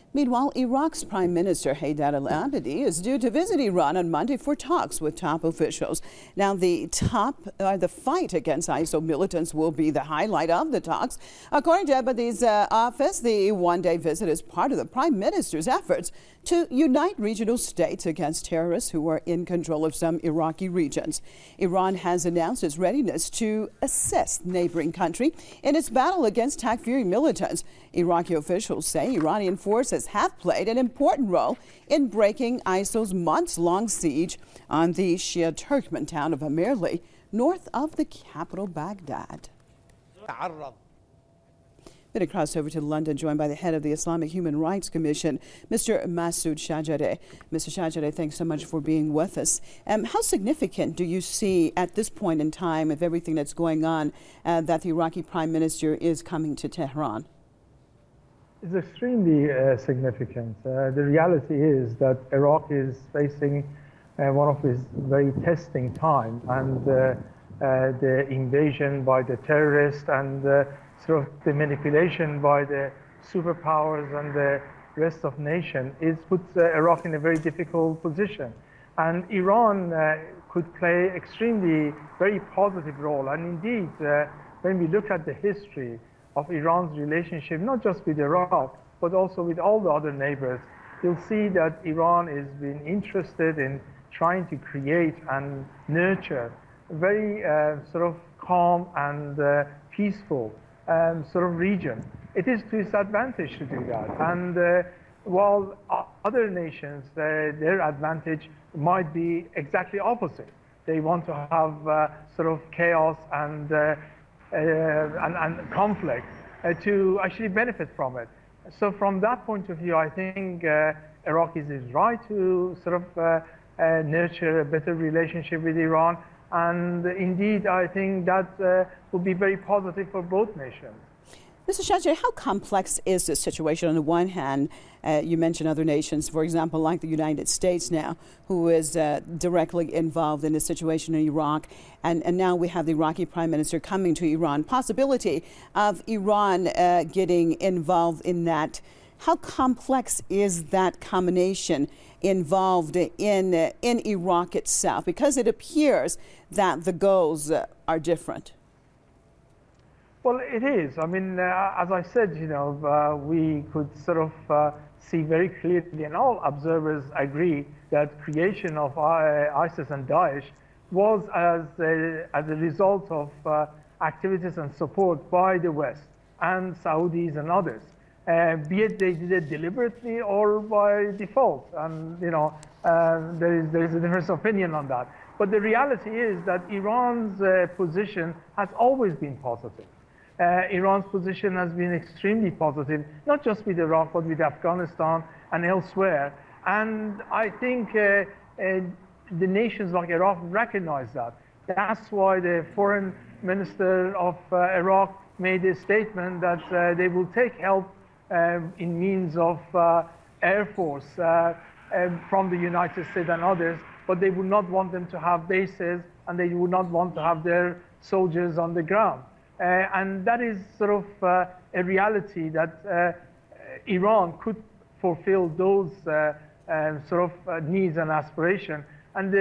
Meanwhile, Iraq's Prime Minister Haider al-Abadi is due to visit Iran on Monday for talks with top officials. Now, the fight against ISIL militants will be the highlight of the talks. According to Abadi's office, the one-day visit is part of the Prime Minister's efforts to unite regional states against terrorists who are in control of some Iraqi regions. Iran has announced its readiness to assist neighboring country in its battle against Takfiri militants. Iraqi officials say Iranian forces have played an important role in breaking ISIL's months-long siege on the Shia Turkmen town of Amirli, north of the capital Baghdad. Then across over to London, joined by the head of the Islamic Human Rights Commission, Mr. Masood Shajari. Mr. Shajari, thanks so much for being with us. How significant do you see at this point in time of everything that's going on that the Iraqi Prime Minister is coming to Tehran? It's extremely significant. The reality is that Iraq is facing one of its very testing time, and the invasion by the terrorists and sort of the manipulation by the superpowers and the rest of nation puts Iraq in a very difficult position. And Iran could play extremely very positive role. And indeed, when we look at the history of Iran's relationship, not just with Iraq, but also with all the other neighbors, you'll see that Iran has been interested in trying to create and nurture a very sort of calm and peaceful sort of region. It is to its advantage to do that. And while other nations, their advantage might be exactly opposite. They want to have sort of chaos and conflict to actually benefit from it. So from that point of view, I think Iraqis is right to sort of nurture a better relationship with Iran. And indeed, I think that will be very positive for both nations. Mr. Shajari, how complex is this situation? On the one hand, you mentioned other nations, for example, like the United States now, who is directly involved in the situation in Iraq. And now we have the Iraqi Prime Minister coming to Iran. Possibility of Iran getting involved in that. How complex is that combination involved in Iraq itself? Because it appears that the goals are different. Well, it is. I mean, as I said, you know, we could sort of see very clearly, and all observers agree, that creation of ISIS and Daesh was as a result of activities and support by the West and Saudis and others. Be it they did it deliberately or by default, and you know there is a different opinion on that. But the reality is that Iran's position has always been positive. Iran's position has been extremely positive, not just with Iraq, but with Afghanistan and elsewhere. And I think the nations like Iraq recognize that. That's why the foreign minister of Iraq made a statement that they will take help in means of Air Force from the United States and others, but they would not want them to have bases, and they would not want to have their soldiers on the ground. And that is sort of a reality that Iran could fulfill those sort of needs and aspirations. And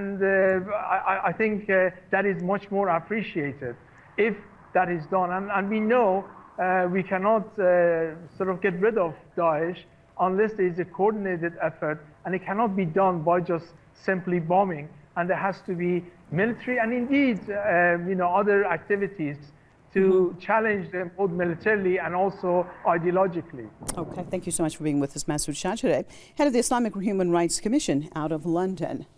I think that is much more appreciated if that is done. And we know we cannot sort of get rid of Daesh unless there is a coordinated effort, and it cannot be done by just simply bombing. And there has to be military and indeed, you know, other activities to challenge them both militarily and also ideologically. Okay, thank you so much for being with us, Masood Shajari, head of the Islamic Human Rights Commission out of London.